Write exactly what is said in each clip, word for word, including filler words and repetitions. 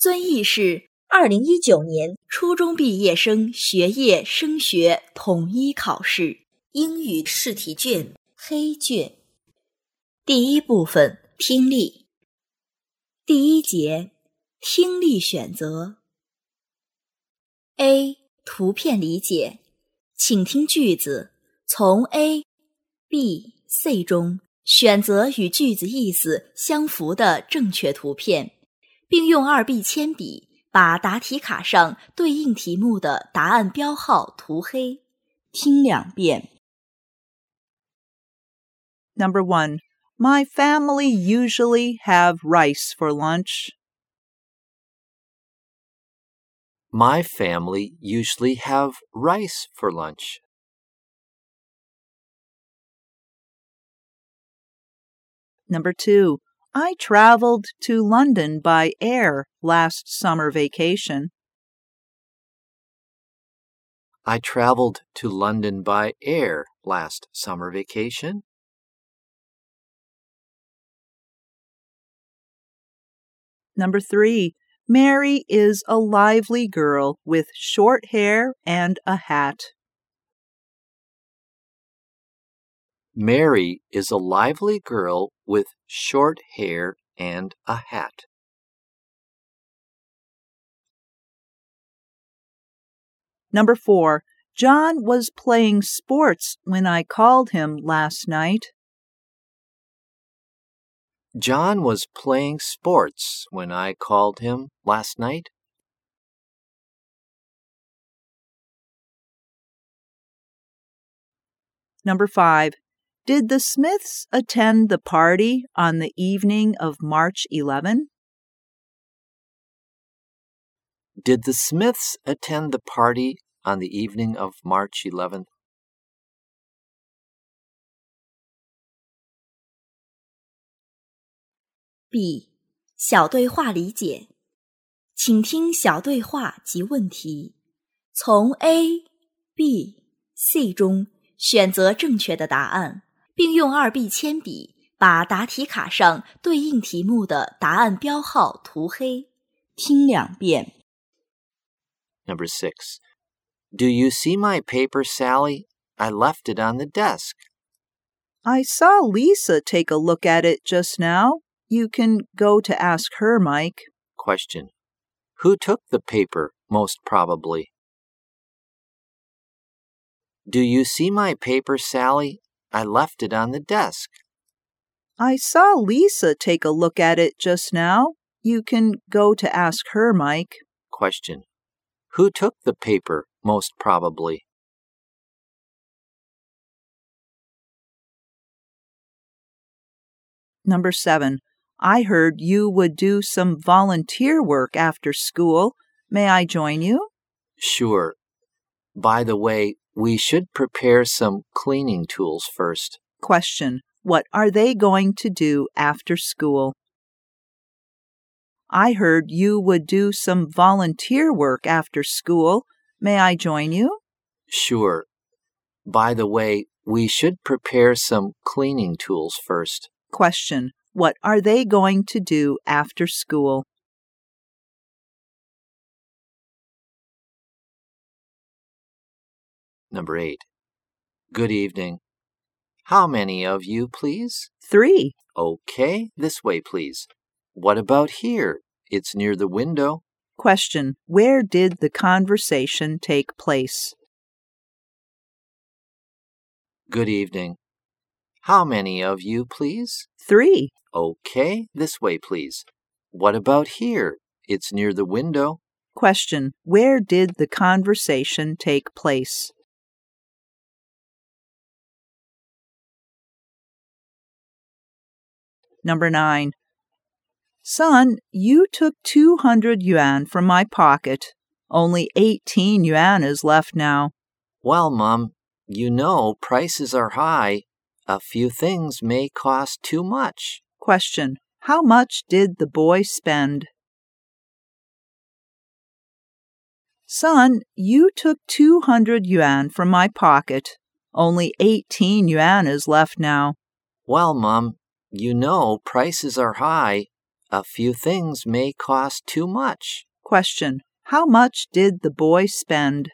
遵义市二零一九年初中毕业生学业升学统一考试英语试题卷黑卷。第一部分听力。第一节听力选择。 A. 图片理解，请听句子，从 A、B、C 中选择与句子意思相符的正确图片，并用 二 B 铅笔把答题卡上对应题目的答案标号涂黑。听两遍。 Number one, my family usually have rice for lunch. My family usually have rice for lunch. Number two, I traveled to London by air last summer vacation. I traveled to London by air last summer vacation. Number three, Mary is a lively girl with short hair and a hat. Mary is a lively girl with short hair and a hat. Number four, John was playing sports when I called him last night. John was playing sports when I called him last night. Number five, did the Smiths attend the party on the evening of March eleventh? Did the Smiths attend the party on the evening of March eleventh? B. 小对话理解，请听小对话及问题，从 A、B、C 中选择正确的答案，并用 二 B 铅笔把答题卡上对应题目的答案标号涂黑。听两遍。 Number six. Do you see my paper, Sally? I left it on the desk. I saw Lisa take a look at it just now. You can go to ask her, Mike. Question. Who took the paper, most probably? Do you see my paper, Sally? I left it on the desk. I saw Lisa take a look at it just now. You can go to ask her, Mike. Question. Who took the paper, most probably? Number seven, I heard you would do some volunteer work after school. May I join you? Sure. By the way, we should prepare some cleaning tools first. Question. What are they going to do after school? I heard you would do some volunteer work after school. May I join you? Sure. By the way, we should prepare some cleaning tools first. Question. What are they going to do after school? Number eight. Good evening. How many of you, please? Three. Okay, this way, please. What about here? It's near the window. Question. Where did the conversation take place? Good evening. How many of you, please? Three. Okay, this way, please. What about here? It's near the window. Question. Where did the conversation take place? Number nine. Son, you took two hundred yuan from my pocket. Only eighteen yuan is left now. Well, Mom, you know prices are high. A few things may cost too much. Question. How much did the boy spend? Son, you took two hundred yuan from my pocket. Only eighteen yuan is left now. Well, Mom, you know prices are high. A few things may cost too much. Question. How much did the boy spend?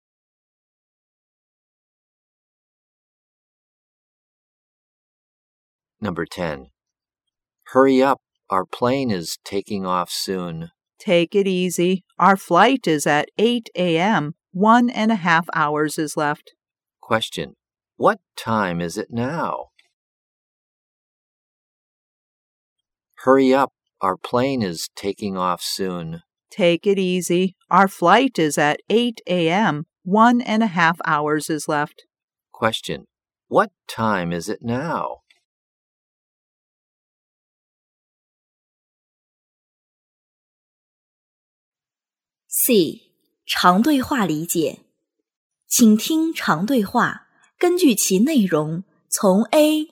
Number ten. Hurry up, our plane is taking off soon. Take it easy. Our flight is at eight a.m. One and a half hours is left. Question. What time is it now? Hurry up, our plane is taking off soon. Take it easy. Our flight is at eight a.m. One and a half hours is left. Question. What time is it now? C. 长对话理解，请听长对话，根据其内容，从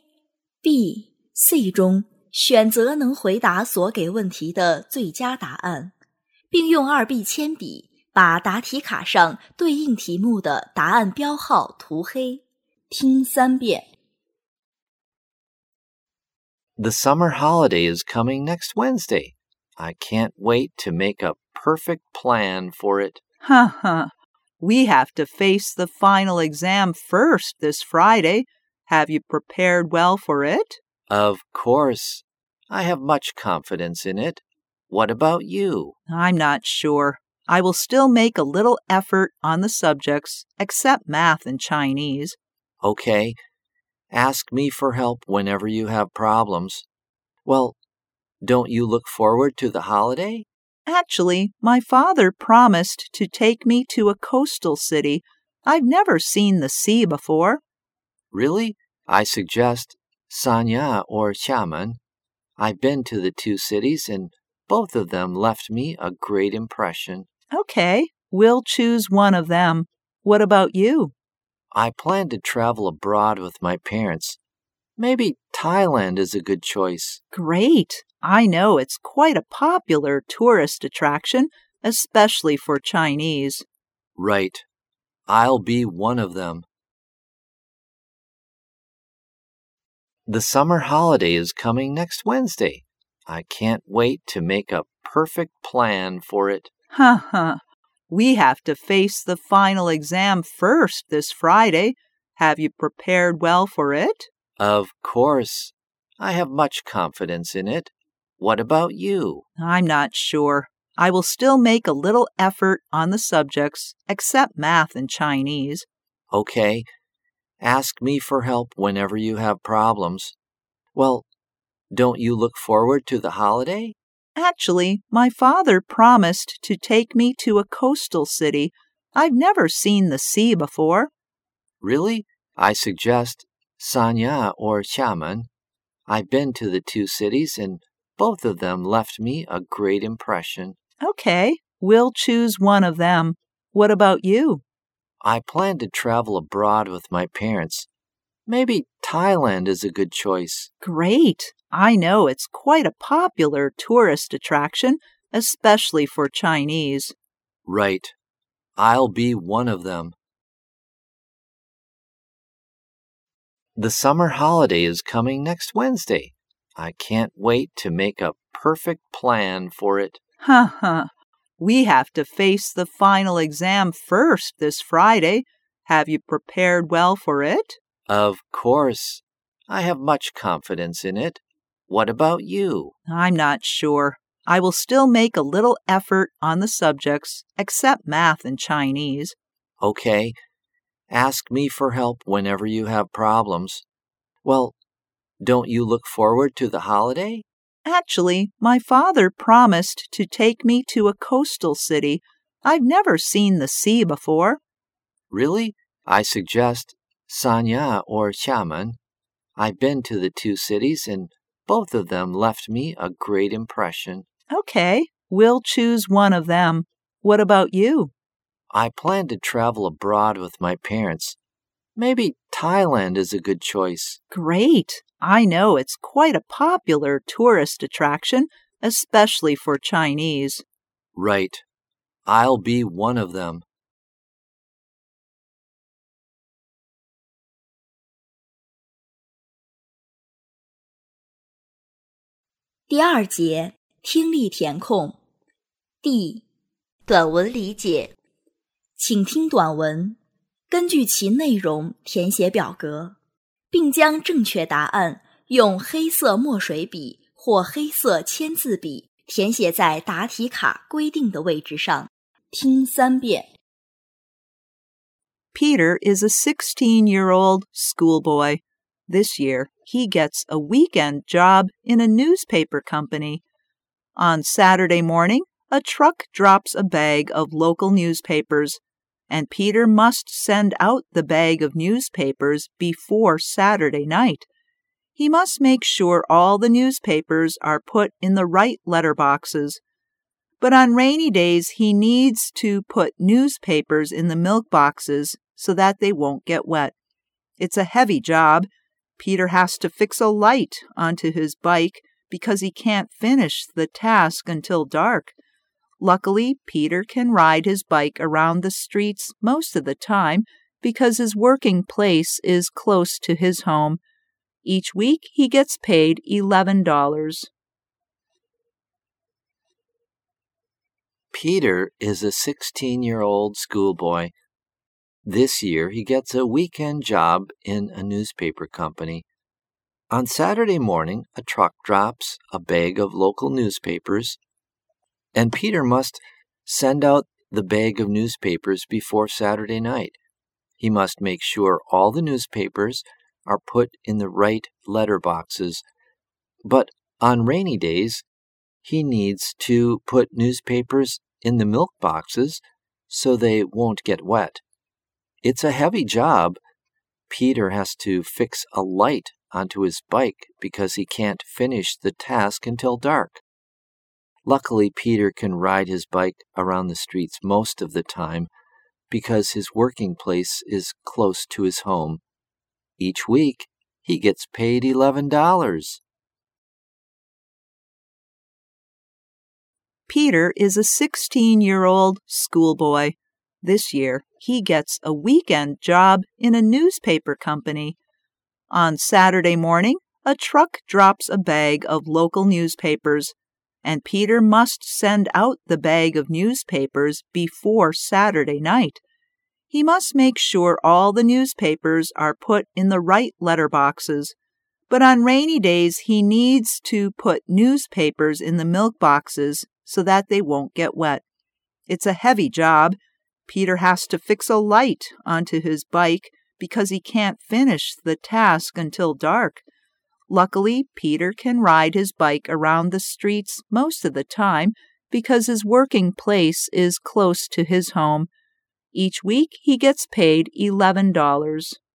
A、B、C 中选择能回答所给问题的最佳答案，并用二 B 铅笔把答题卡上对应题目的答案标号涂黑。听三遍。 The summer holiday is coming next Wednesday. I can't wait to make a perfect plan for it. Ha ha. We have to face the final exam first this Friday. Have you prepared well for it? Of course. I have much confidence in it. What about you? I'm not sure. I will still make a little effort on the subjects, except math and Chinese. Okay. Ask me for help whenever you have problems. Well, don't you look forward to the holiday? Actually, my father promised to take me to a coastal city. I've never seen the sea before. Really? I suggest Sanya or Xiamen. I've been to the two cities and both of them left me a great impression. Okay, we'll choose one of them. What about you? I plan to travel abroad with my parents. Maybe Thailand is a good choice. Great! I know it's quite a popular tourist attraction, especially for Chinese. Right. I'll be one of them. The summer holiday is coming next Wednesday. I can't wait to make a perfect plan for it. Ha ha. We have to face the final exam first this Friday. Have you prepared well for it? Of course. I have much confidence in it. What about you? I'm not sure. I will still make a little effort on the subjects, except math and Chinese. Okay. Ask me for help whenever you have problems. Well, don't you look forward to the holiday? Actually, my father promised to take me to a coastal city. I've never seen the sea before. Really? I suggest Sanya or Xiamen. I've been to the two cities and both of them left me a great impression. Okay, we'll choose one of them. What about you? I plan to travel abroad with my parents. Maybe Thailand is a good choice. Great! I know it's quite a popular tourist attraction, especially for Chinese. Right. I'll be one of them. The summer holiday is coming next Wednesday. I can't wait to make a perfect plan for it. Ha ha. We have to face the final exam first this Friday. Have you prepared well for it? Of course. I have much confidence in it. What about you? I'm not sure. I will still make a little effort on the subjects, except math and Chinese. Okay. Ask me for help whenever you have problems. Well, don't you look forward to the holiday? Actually, my father promised to take me to a coastal city. I've never seen the sea before. Really? I suggest Sanya or Xiamen. I've been to the two cities and both of them left me a great impression. Okay, we'll choose one of them. What about you? I plan to travel abroad with my parents. Maybe Thailand is a good choice. Great! I know it's quite a popular tourist attraction, especially for Chinese. Right. I'll be one of them. 第二节听力填空。D. 短文理解，请听短文，根据其内容填写表格，并将正确答案用黑色墨水笔或黑色签字笔填写在答题卡规定的位置上。听三遍。 Peter is a sixteen-year-old schoolboy. This year, he gets a weekend job in a newspaper company. On Saturday morning, a truck drops a bag of local newspapers, and Peter must send out the bag of newspapers before Saturday night. He must make sure all the newspapers are put in the right letterboxes. But on rainy days, he needs to put newspapers in the milk boxes so that they won't get wet. It's a heavy job. Peter has to fix a light onto his bike because he can't finish the task until dark. Luckily, Peter can ride his bike around the streets most of the time because his working place is close to his home. Each week, he gets paid eleven dollars. Peter is a sixteen-year-old schoolboy. This year, he gets a weekend job in a newspaper company. On Saturday morning, a truck drops a bag of local newspapers, and Peter must send out the bag of newspapers before Saturday night. He must make sure all the newspapers are put in the right letter boxes. But on rainy days, he needs to put newspapers in the milk boxes so they won't get wet. It's a heavy job. Peter has to fix a light onto his bike because he can't finish the task until dark. Luckily, Peter can ride his bike around the streets most of the time because his working place is close to his home. Each week, he gets paid eleven dollars. Peter is a sixteen-year-old schoolboy. This year, he gets a weekend job in a newspaper company. On Saturday morning, a truck drops a bag of local newspapers, and Peter must send out the bag of newspapers before Saturday night. He must make sure all the newspapers are put in the right letter boxes. But on rainy days, he needs to put newspapers in the milk boxes so that they won't get wet. It's a heavy job. Peter has to fix a light onto his bike because he can't finish the task until dark. Luckily, Peter can ride his bike around the streets most of the time because his working place is close to his home. Each week, he gets paid eleven dollars.